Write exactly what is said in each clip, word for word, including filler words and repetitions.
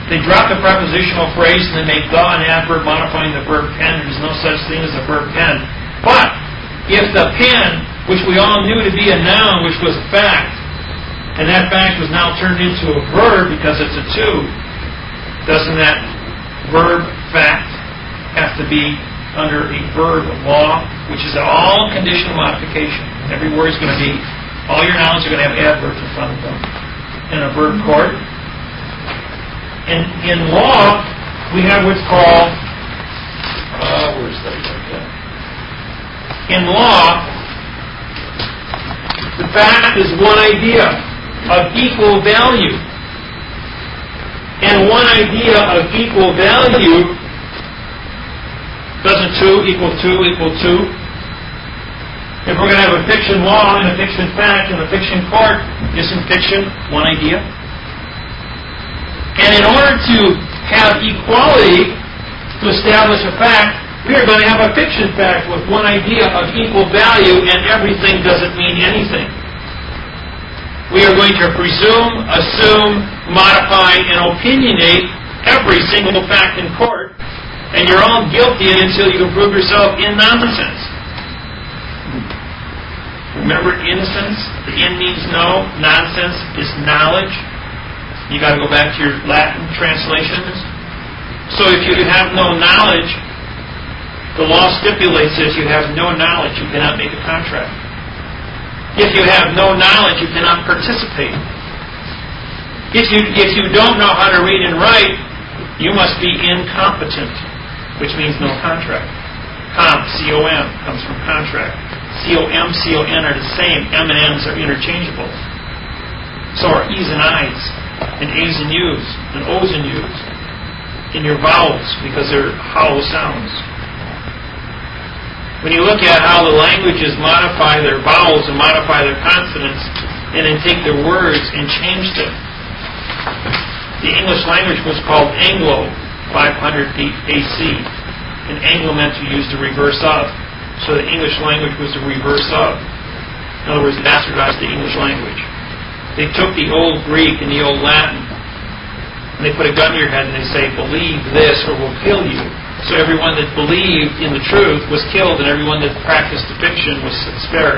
They drop the prepositional phrase and they make the an adverb modifying the verb pen. There's no such thing as a verb pen. But if the pen, which we all knew to be a noun, which was a fact, and that fact was now turned into a verb because it's a to, doesn't that verb fact have to be under a verb law, which is all conditional modification? Every word is going to be, all your nouns are going to have adverbs in front of them in a verb court. In, in law, we have what's called, uh, where's that? In law, the fact is one idea of equal value. And one idea of equal value doesn't two equal two equal two? If we're going to have a fiction law and a fiction fact and a fiction court, isn't fiction one idea? And in order to have equality, to establish a fact, we are going to have a fiction fact with one idea of equal value, and everything doesn't mean anything. We are going to presume, assume, modify, and opinionate every single fact in court, and you're all guilty until you can prove yourself in nonsense. Remember innocence? In means no. Nonsense is knowledge. You got to go back to your Latin translations. So if you have no knowledge, the law stipulates that if you have no knowledge, you cannot make a contract. If you have no knowledge, you cannot participate. If you if you don't know how to read and write, you must be incompetent, which means no contract. Com, C O M, comes from contract. C O M, C O N are the same. M and N's are interchangeable. So are E's and I's, and A's and U's, and O's and U's, in your vowels, because they're hollow sounds. When you look at how the languages modify their vowels and modify their consonants, and then take their words and change them. The English language was called Anglo, five hundred A C, and Anglo meant to use the reverse of. So the English language was the reverse of. In other words, bastardized the English language. They took the old Greek and the old Latin, and they put a gun to your head and they say, believe this or we'll kill you. So everyone that believed in the truth was killed, and everyone that practiced the fiction was spared.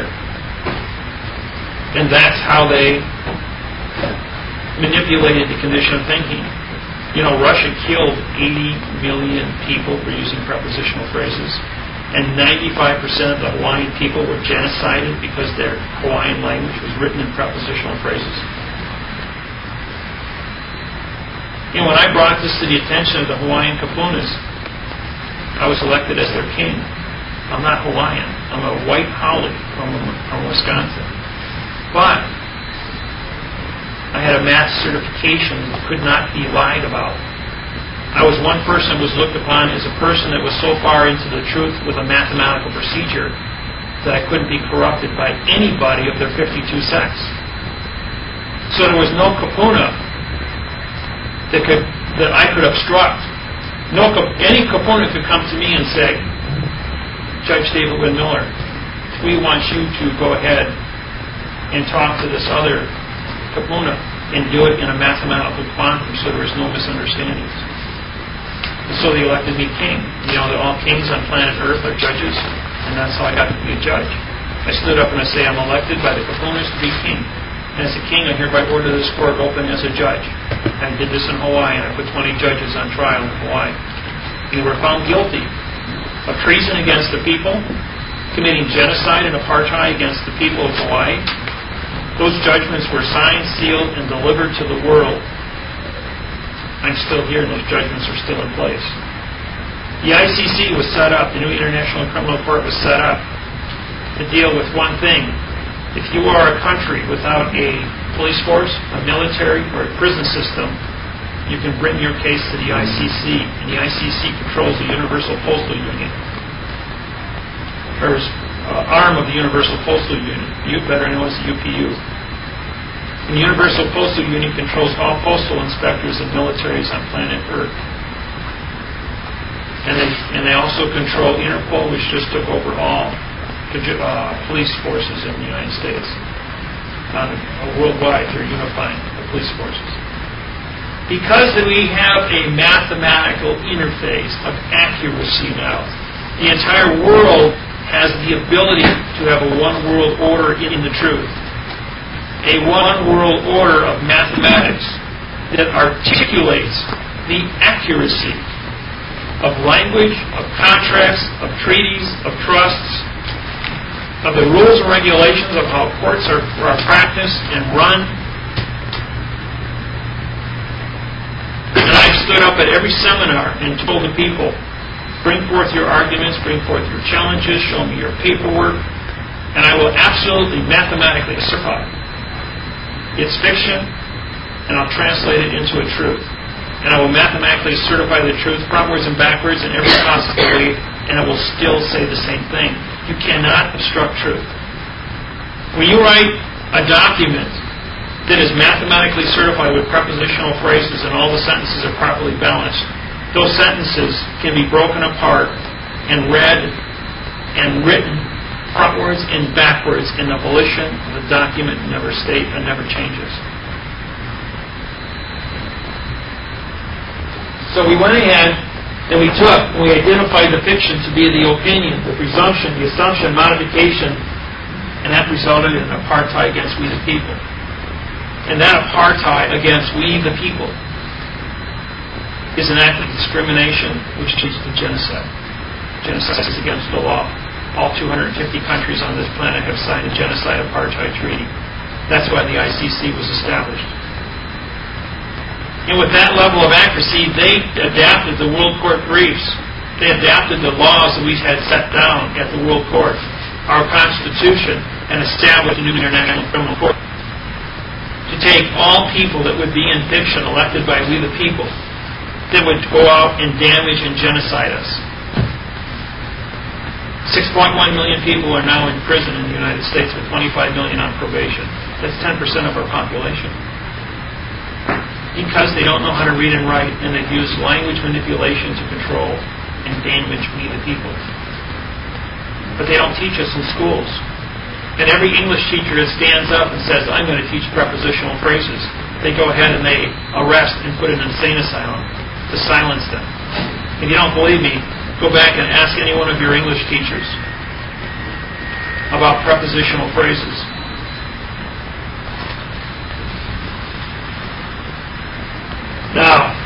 And that's how they manipulated the condition of thinking. You know, Russia killed eighty million people for using prepositional phrases, and ninety-five percent of the Hawaiian people were genocided because their Hawaiian language was written in prepositional phrases. You know, when I brought this to the attention of the Hawaiian kapunas, I was elected as their king. I'm not Hawaiian. I'm a white Holly from, from Wisconsin. But I had a math certification that could not be lied about. I was one person that was looked upon as a person that was so far into the truth with a mathematical procedure that I couldn't be corrupted by anybody of their fifty-two sects. So there was no kapuna that could that I could obstruct. No, any kapuna could come to me and say, Judge David Wynn Miller, we want you to go ahead and talk to this other kapuna and do it in a mathematical quantum so there is no misunderstandings. And so they elected me king. You know that all kings on planet Earth are judges, and that's how I got to be a judge. I stood up and I say, I'm elected by the kapunas to be king. And as a king, I hereby order this court open as a judge. I did this in Hawaii, and I put twenty judges on trial in Hawaii. They were found guilty of treason against the people, committing genocide and apartheid against the people of Hawaii. Those judgments were signed, sealed, and delivered to the world. I'm still here, and those judgments are still in place. The I C C was set up, the new International Criminal Court was set up to deal with one thing. If you are a country without a police force, a military, or a prison system, you can bring your case to the I C C, and the I C C controls the Universal Postal Union, or is uh, arm of the Universal Postal Union. You better know it's the U P U. And the Universal Postal Union controls all postal inspectors and militaries on planet Earth. And they, and they also control Interpol, which just took over all Uh, police forces in the United States. Uh, worldwide, they're unifying the police forces. Because we have a mathematical interface of accuracy now, the entire world has the ability to have a one-world order in the truth. A one-world order of mathematics that articulates the accuracy of language, of contracts, of treaties, of trusts, of the rules and regulations of how courts are, are practiced and run. And I've stood up at every seminar and told the people, bring forth your arguments, bring forth your challenges, show me your paperwork, and I will absolutely mathematically certify it's fiction, and I'll translate it into a truth. And I will mathematically certify the truth frontwards and backwards in every possible way, and it will still say the same thing. You cannot obstruct truth. When you write a document that is mathematically certified with prepositional phrases and all the sentences are properly balanced, those sentences can be broken apart and read and written frontwards and backwards, and the volition of the document never stays and never changes. So we went ahead and we took and we identified the fiction to be the opinion, the presumption, the assumption, modification, and that resulted in apartheid against we the people. And that apartheid against we the people is an act of discrimination which leads to genocide. Genocide is against the law. All two hundred fifty countries on this planet have signed a genocide apartheid treaty. That's why the I C C was established. And with that level of accuracy, they adapted the World Court briefs. They adapted the laws that we had set down at the World Court, our Constitution, and established a new International Criminal Court. To take all people that would be in fiction elected by we the people that would go out and damage and genocide us. six point one million people are now in prison in the United States with twenty-five million on probation. That's ten percent of our population. Because they don't know how to read and write, and they've used language manipulation to control and damage we the people. But they don't teach us in schools. And every English teacher that stands up and says, I'm going to teach prepositional phrases, they go ahead and they arrest and put in an insane asylum to silence them. If you don't believe me, go back and ask any one of your English teachers about prepositional phrases. Now,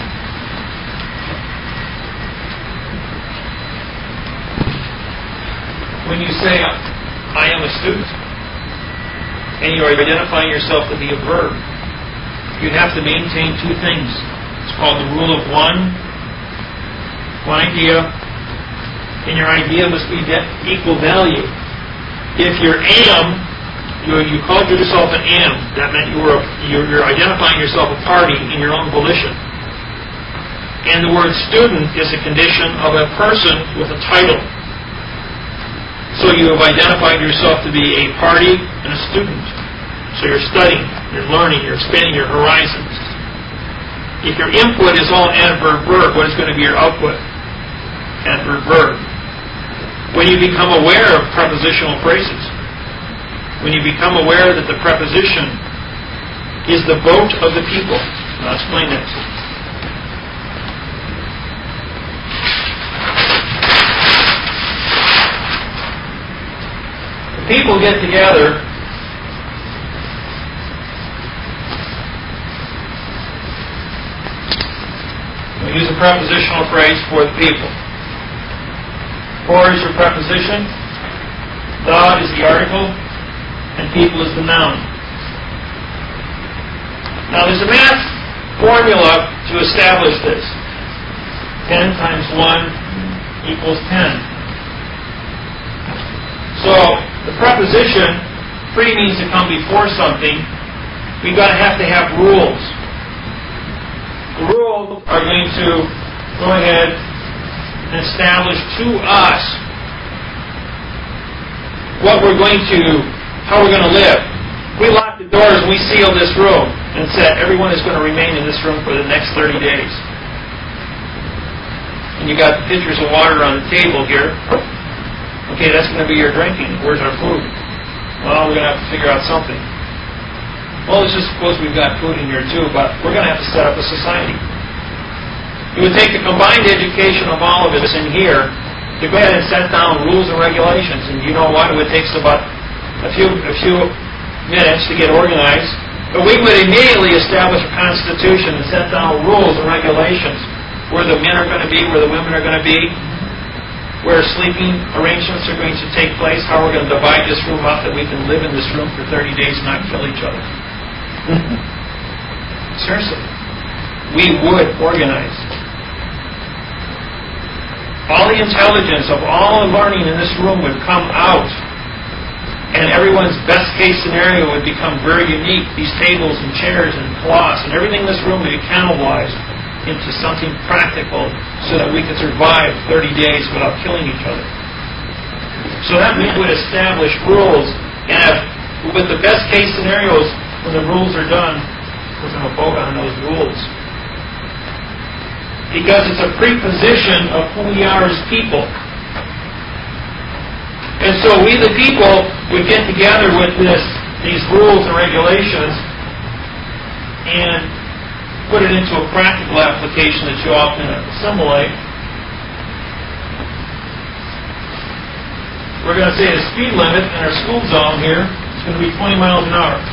when you say, I am a student, and you are identifying yourself to be a verb, you have to maintain two things. It's called the rule of one, one idea, and your idea must be equal value. If you're am, you, you called yourself an am, that meant you were you're, you're identifying yourself a party in your own volition. And the word student is a condition of a person with a title. So you have identified yourself to be a party and a student. So you're studying, you're learning, you're expanding your horizons. If your input is all adverb verb, what is going to be your output? Adverb verb. When you become aware of prepositional phrases, when you become aware that the preposition is the vote of the people, I'll explain that. People get together we use a prepositional phrase for the people. For is your preposition, God is the article, and people is the noun. Now there's a math formula to establish this. ten times one equals ten. So, the preposition, pre means to come before something. We've got to have to have rules. The rules are going to go ahead and establish to us what we're going to, how we're going to live. We lock the doors and we seal this room and said everyone is going to remain in this room for the next thirty days. And you got the pitchers of water on the table here. Okay, that's going to be your drinking. Where's our food? Well, we're going to have to figure out something. Well, let's just suppose we've got food in here too, but we're going to have to set up a society. It would take the combined education of all of us in here to go ahead and set down rules and regulations. And you know what? It would take us about a few a few minutes to get organized. But we would immediately establish a constitution and set down rules and regulations where the men are going to be, where the women are going to be, where sleeping arrangements are going to take place, how we're going to divide this room up that we can live in this room for thirty days and not kill each other. Seriously. We would organize. All the intelligence of all the learning in this room would come out, and everyone's best case scenario would become very unique. These tables and chairs and cloths and everything in this room would be cannibalized into something practical so that we could survive thirty days without killing each other. So that we would establish rules, and if, with the best case scenarios, when the rules are done, we're going to vote on those rules. Because it's a preposition of who we are as people. And so we the people would get together with this, these rules and regulations and put it into a practical application that you all can assimilate. We're going to say the speed limit in our school zone here is going to be twenty miles an hour.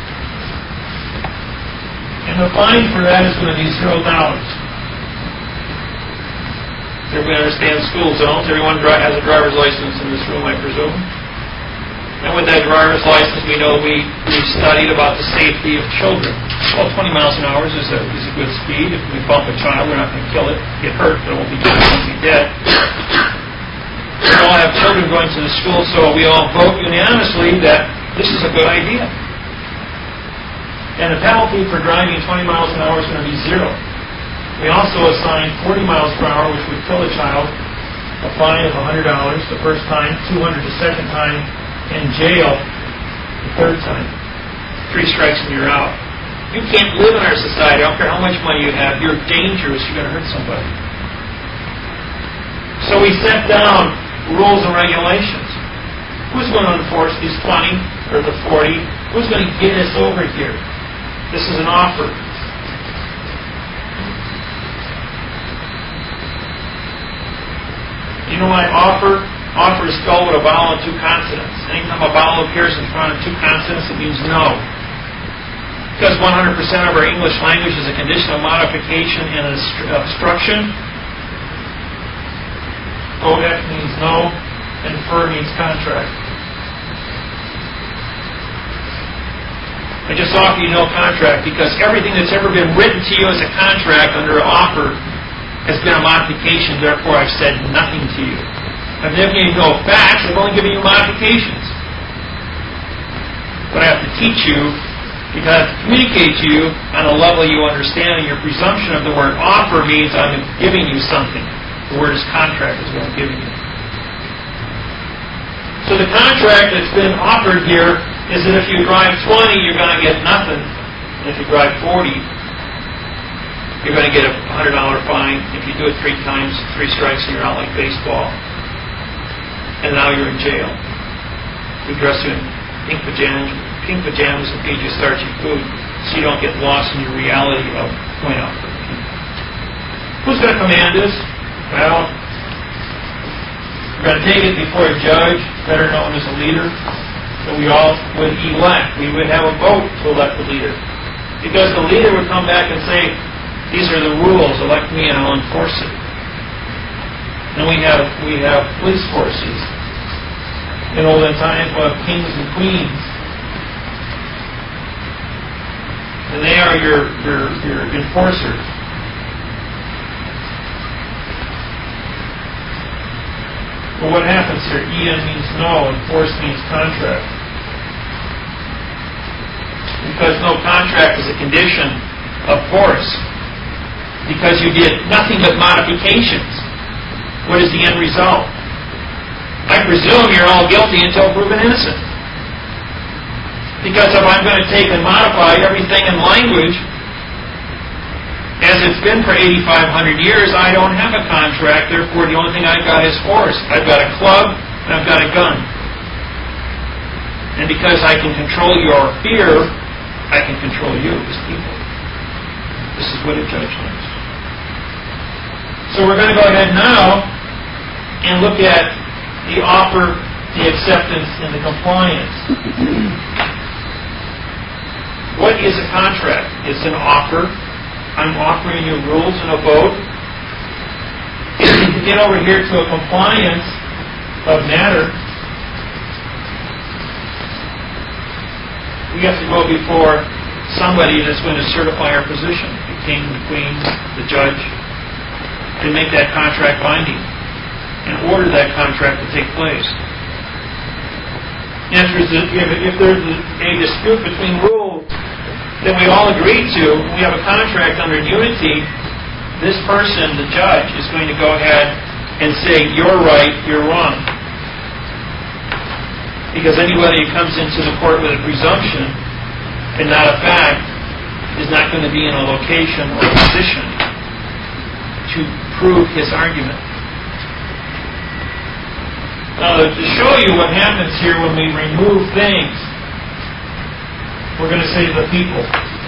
And the fine for that is going to be zero dollars. Everybody understands school zones. Everyone has a driver's license in this room, I presume. And with that driver's license, we know we, we've studied about the safety of children. Well, twenty miles an hour is a, is a good speed. If we bump a child, we're not going to kill it, get hurt, but it won't be dead. It won't be dead. We all have children going to the school, so we all vote unanimously that this is a good idea. And the penalty for driving twenty miles an hour is going to be zero. We also assign forty miles per hour, which would kill a child, a fine of one hundred dollars the first time, two hundred dollars the second time, and jail the third time. Three strikes and you're out. You can't live in our society. I don't care how much money you have. You're dangerous. You're going to hurt somebody. So we set down rules and regulations. Who's going to enforce these twenty or the forty? Who's going to get us over here? This is an offer. You know why offer? Offer is spelled with a vowel and two consonants. Anytime a vowel appears in front of two consonants, it means no. Because one hundred percent of our English language is a condition of modification and obstruction. Codec means no, and fer means contract. I just offer you no contract because everything that's ever been written to you as a contract under an offer has been a modification, therefore I've said nothing to you. I've given you no facts, I've only given you modifications. But I have to teach you, because I have to communicate to you on a level you understand, and your presumption of the word offer means I'm giving you something. The word is contract is what I'm giving you. So the contract that's been offered here is that if you drive twenty, you're going to get nothing. And if you drive forty, you're going to get a one hundred dollars fine. If you do it three times, three strikes, and you're out like baseball. And now you're in jail. We dress you in pink pajamas, pink pajamas and feed you starchy food so you don't get lost in your reality of going out for pink. Who's going to command this? Well, we're going to take it before a judge, better known as a leader, that we all would elect. We would have a vote to elect the leader. Because the leader would come back and say, these are the rules, elect me and I'll enforce it. And we have we have police forces. In olden times we have kings and queens. And they are your, your, your enforcers. But what happens here? E N means no, and force means contract. Because no contract is a condition of force. Because you did nothing but modifications. What is the end result? I presume you're all guilty until proven innocent. Because if I'm going to take and modify everything in language, as it's been for eighty-five hundred years, I don't have a contract, therefore the only thing I've got is force. I've got a club and I've got a gun. And because I can control your fear I can control you as people. This is what a judge does. So we're going to go ahead now and look at the offer, the acceptance, and the compliance. What is a contract? It's an offer. I'm offering you rules and a vote. To get over here to a compliance of matter, we have to go before somebody that's going to certify our position. The king, the queen, the judge. To make that contract binding and order that contract to take place. If there's a, if there's a dispute between rules that we all agree to, we have a contract under unity, this person, the judge, is going to go ahead and say, you're right, you're wrong. Because anybody who comes into the court with a presumption and not a fact is not going to be in a location or a position to prove his argument. Now, to show you what happens here when we remove things, we're going to say to the people,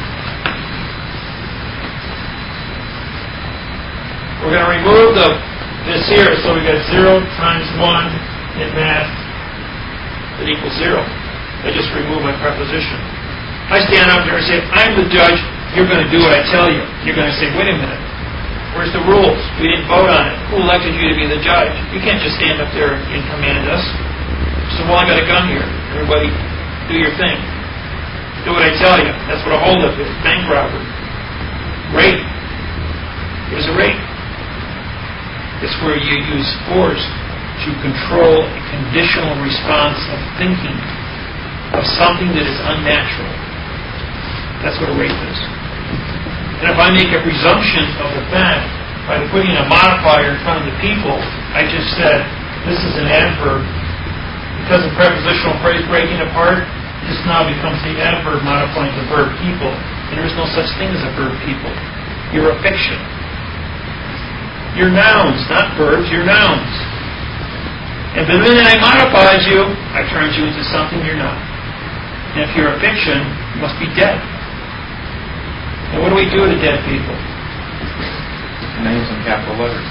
we're going to remove the this here, so we got zero times one in math that equals zero. I just remove my preposition. I stand up there and say, I'm the judge, you're going to do what I tell you. You're going to say, wait a minute. Where's the rules? We didn't vote on it. Who elected you to be the judge? You can't just stand up there and command us. So, well, I got a gun here. Everybody, do your thing. Do what I tell you. That's what a holdup is. Bank robbery. Rape. There's a rape. It's where you use force to control a conditional response of thinking of something that is unnatural. That's what a rape is. And if I make a presumption of the fact by putting a modifier in front of the people, I just said, this is an adverb. Because of prepositional phrase breaking apart, this now becomes the adverb modifying the verb people. And there is no such thing as a verb people. You're a fiction. You're nouns, not verbs, you're nouns. And the minute I modifies you, I turn you into something you're not. And if you're a fiction, you must be dead. And what do we do to dead people? Names in capital letters.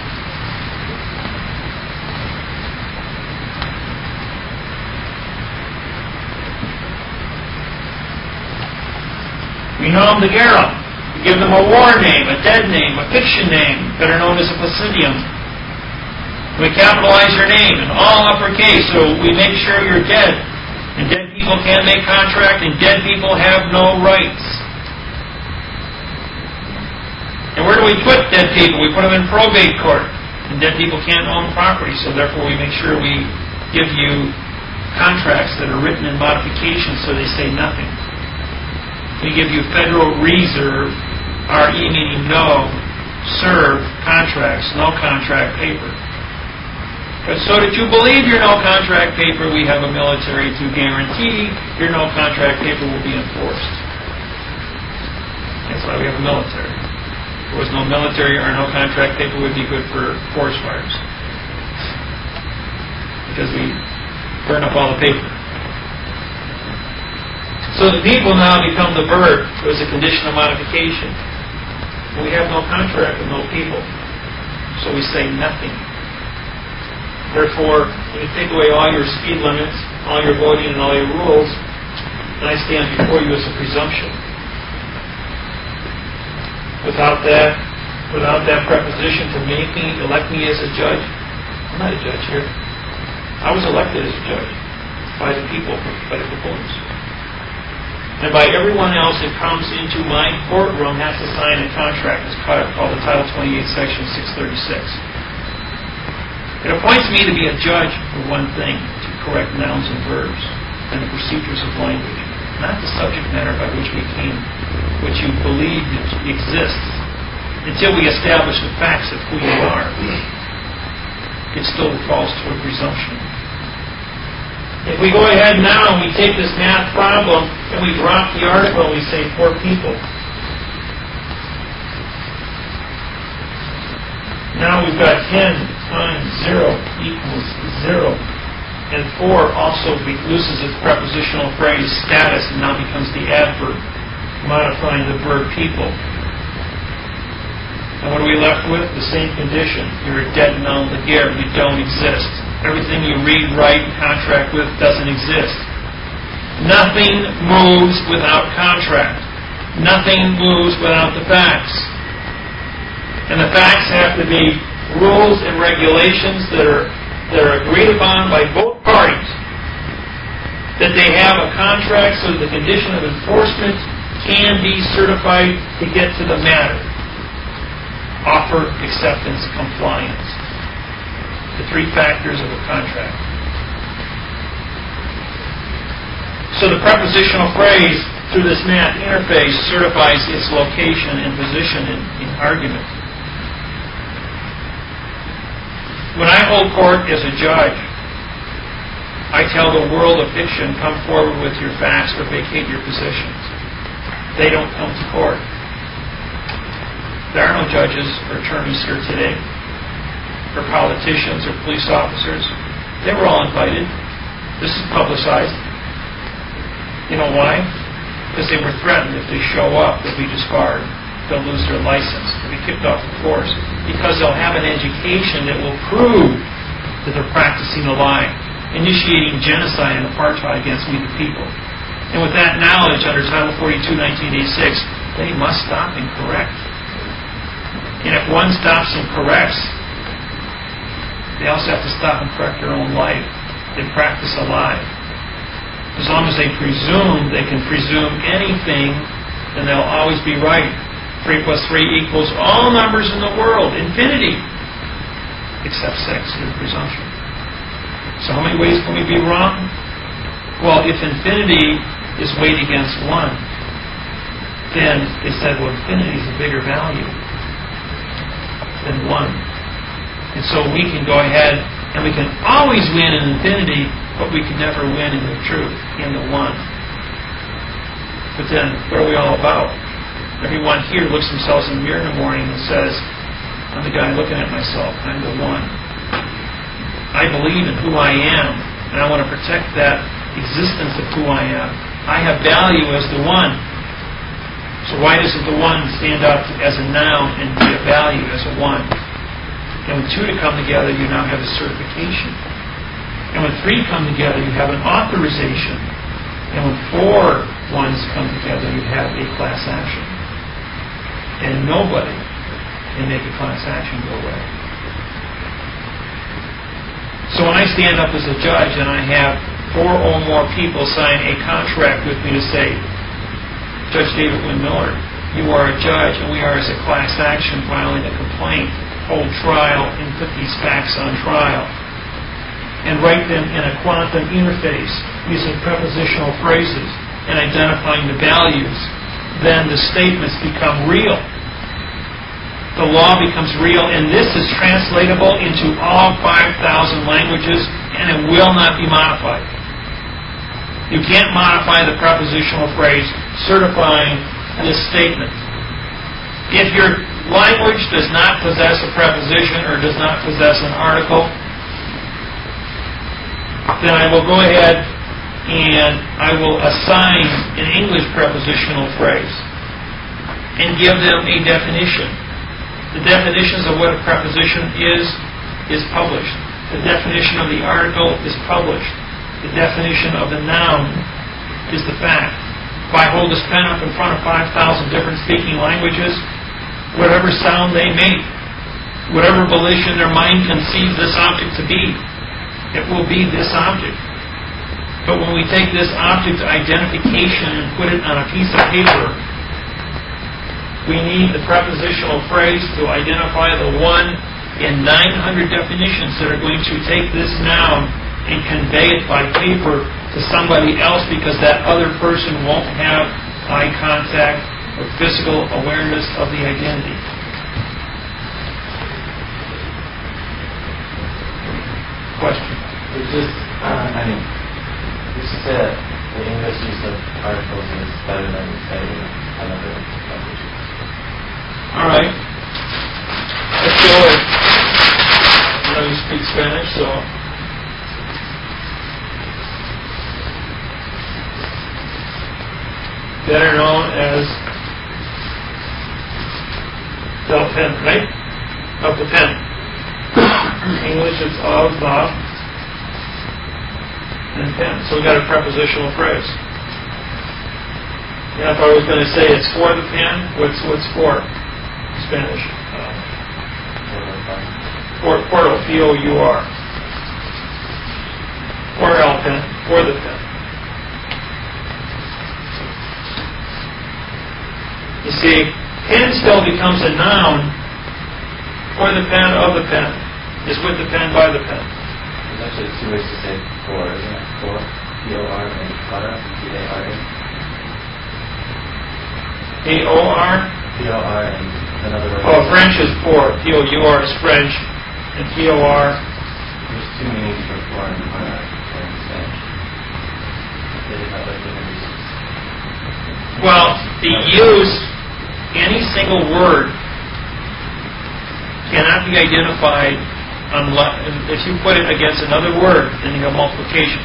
We nom de guerre. We give them a war name, a dead name, a fiction name, better known as a placidium. We capitalize your name in all uppercase, so we make sure you're dead. And dead people can't make contract, and dead people have no rights. And where do we put dead people? We put them in probate court. And dead people can't own property, so therefore we make sure we give you contracts that are written in modification so they say nothing. We give you federal reserve, R E meaning no, serve contracts, no contract paper. But so that you believe your no contract paper, we have a military to guarantee your no contract paper will be enforced. That's why we have a military. If there was no military or no contract paper, would be good for forest fires. Because we burn up all the paper. So the people now become the bird. It was a condition of modification. We have no contract with no people. So we say nothing. Therefore, when you take away all your speed limits, all your voting, and all your rules, then I stand before you as a presumption. Without that, without that preposition to make me, elect me as a judge, I'm not a judge here. I was elected as a judge by the people, by the proponents. And by everyone else that comes into my courtroom has to sign a contract. It's called the Title twenty-eight, Section six thirty-six. It appoints me to be a judge for one thing, to correct nouns and verbs and the procedures of language, not the subject matter by which we came, which you believe exists, until we establish the facts of who you are. It still falls to a presumption. If we go ahead now and we take this math problem and we drop the article and we say four people. Now we've got ten times zero equals zero. And four also loses its prepositional phrase status and now becomes the adverb. modifying the verb people. And what are we left with? The same condition. You're a dead non legere. You don't exist. Everything you read, write, and contract with doesn't exist. Nothing moves without contract. Nothing moves without the facts. And the facts have to be rules and regulations that are, that are agreed upon by both parties. That they have a contract so that the condition of enforcement can be certified to get to the matter. Offer, acceptance, compliance. The three factors of a contract. So the prepositional phrase through this math interface certifies its location and position in, in argument. When I hold court as a judge, I tell the world of fiction, come forward with your facts or vacate your positions. They don't come to court. There are no judges or attorneys here today, or politicians or police officers. They were all invited. This is publicized. You know why? Because they were threatened if they show up, they'll be disbarred. They'll lose their license. They'll be kicked off the force. Because they'll have an education that will prove that they're practicing a lie, initiating genocide and apartheid against we the people. And with that knowledge, under Title forty-two, nineteen eighty-six, they must stop and correct. And if one stops and corrects, they also have to stop and correct their own life. They practice a lie. As long as they presume they can presume anything, then they'll always be right. Three plus three equals all numbers in the world, infinity, except six, in presumption. So how many ways can we be wrong? Well, if infinity is weighed against one, then they said, well, infinity is a bigger value than one. And so we can go ahead and we can always win in infinity, but we can never win in the truth, in the one. But then, what are we all about? Everyone here looks themselves in the mirror in the morning and says, I'm the guy looking at myself. I'm the one. I believe in who I am, and I want to protect that existence of who I am. I have value as the one. So why doesn't the one stand up as a noun and be a value as a one? And when two to come together, you now have a certification. And when three come together, you have an authorization. And when four ones come together, you have a class action. And nobody can make a class action go away. So when I stand up as a judge and I have four or more people sign a contract with me to say, Judge David Wynn Miller, you are a judge and we are as a class action filing a complaint, hold trial and put these facts on trial, and write them in a quantum interface using prepositional phrases and identifying the values, then the statements become real. The law becomes real, and this is translatable into all five thousand languages, and it will not be modified. You can't modify the prepositional phrase certifying this statement. If your language does not possess a preposition or does not possess an article, then I will go ahead and I will assign an English prepositional phrase and give them a definition. The definitions of what a preposition is, is published. The definition of the article is published. The definition of the noun is the fact. If I hold this pen up in front of five thousand different speaking languages, whatever sound they make, whatever volition their mind conceives this object to be, it will be this object. But when we take this object identification and put it on a piece of paper, we need the prepositional phrase to identify the one in nine hundred definitions that are going to take this noun and convey it by paper to somebody else, because that other person won't have eye contact or physical awareness of the identity. Question? It's just, uh, I mean, you said the English use of articles is better than, say, another language. All right. Let's go with, I know you speak Spanish, so... better known as del pen, right? Of the pen. English, it's of the and pen. So we got a prepositional phrase. Yeah, if I was going to say it's for the pen, what's what's for? Spanish. Uh, for portal, P O U R. For el pen, for the pen. You see, pen still becomes a noun for the pen, of the pen. Is with the pen, by the pen. There's actually two ways to say for, isn't it? For, P O R, and para, P A R A. P O R? P O R, and another way. Oh, French is for. P O U R is French. And P O R? There's two meanings for for and para in Spanish. They have like different uses. Well, the use, any single word cannot be identified unless, if you put it against another word, then you have multiplications.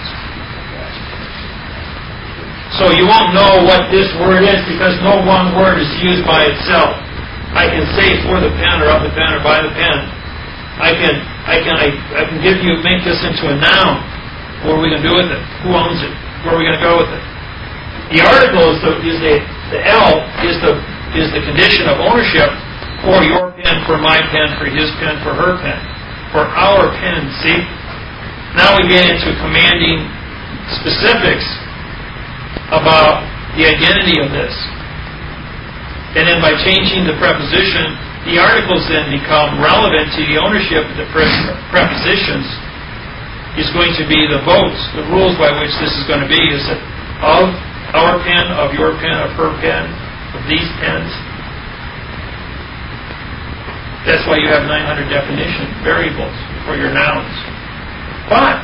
So you won't know what this word is because no one word is used by itself. I can say for the pen or of the pen or by the pen. I can I can I, I can give you make this into a noun. What are we going to do with it? Who owns it? Where are we going to go with it? The article is the is the the L is the is the condition of ownership for your pen, for my pen, for his pen, for her pen, for our pen. See? Now we get into commanding specifics about the identity of this. And then by changing the preposition, the articles then become relevant to the ownership of the pre- prepositions is going to be the votes. The rules by which this is going to be is that of our pen, of your pen, of her pen, of these pens. That's why you have nine hundred definition variables for your nouns. But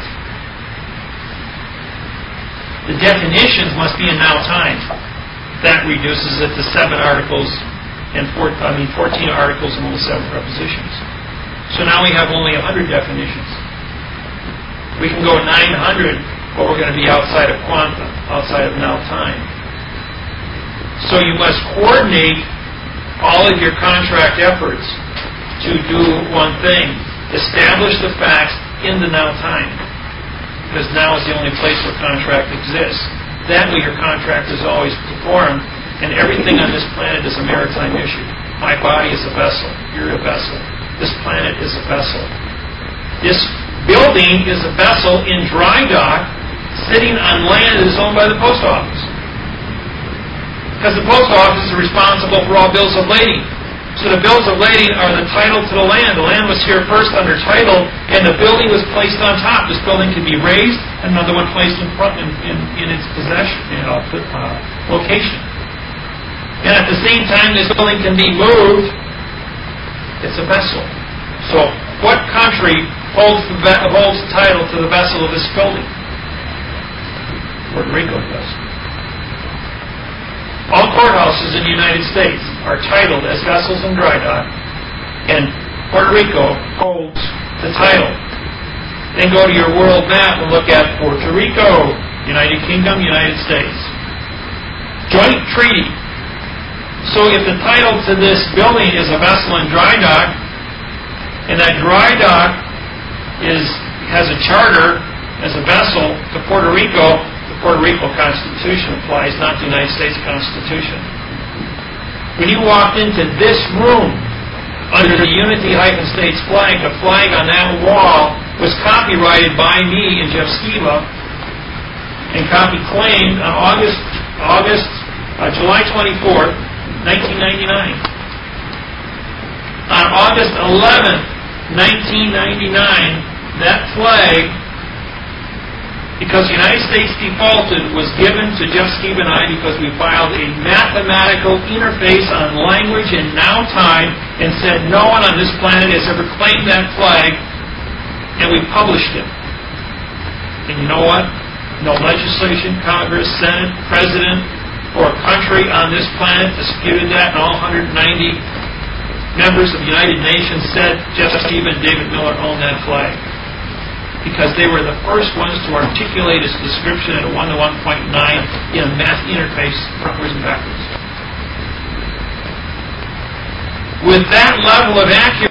the definitions must be in now time. That reduces it to seven articles and four, I mean fourteen articles and only seven prepositions. So now we have only one hundred definitions. We can go nine hundred, but we're going to be outside of quanta, outside of now time. So you must coordinate all of your contract efforts to do one thing: establish the facts in the now time. Because now is the only place where contract exists. That way your contract is always performed, and everything on this planet is a maritime issue. My body is a vessel. You're a vessel. This planet is a vessel. This building is a vessel in dry dock, sitting on land that is owned by the post office. Because the post office is responsible for all bills of lading. So the bills of lading are the title to the land. The land was here first under title, and the building was placed on top. This building can be raised, and another one placed in front in, in, in its possession, you know, uh, location. And at the same time, this building can be moved. It's a vessel. So, what country holds the holds the title to the vessel of this building? Puerto Rico does. All courthouses in the United States are titled as vessels in dry dock, and Puerto Rico holds the title. Then go to your world map and look at Puerto Rico, United Kingdom, United States. Joint treaty. So if the title to this building is a vessel in dry dock, and that dry dock is has a charter as a vessel to Puerto Rico, the Puerto Rico Constitution applies, not the United States Constitution. When you walked into this room under the Unity-States flag, the flag on that wall was copyrighted by me and Jeff Skiba and copy claimed on August, August, uh, July twenty-fourth, nineteen ninety-nine. On August eleventh, nineteen ninety-nine, that flag, because the United States defaulted, was given to Jeff Skiba and I because we filed a mathematical interface on language in now time and said no one on this planet has ever claimed that flag, and we published it. And you know what? No legislation, Congress, Senate, President, or a country on this planet disputed that, and all one hundred ninety members of the United Nations said Jeff Skiba and David Miller own that flag. because they were the first ones to articulate its description at a one to one point nine in a math interface frontwards and backwards. With that level of accuracy,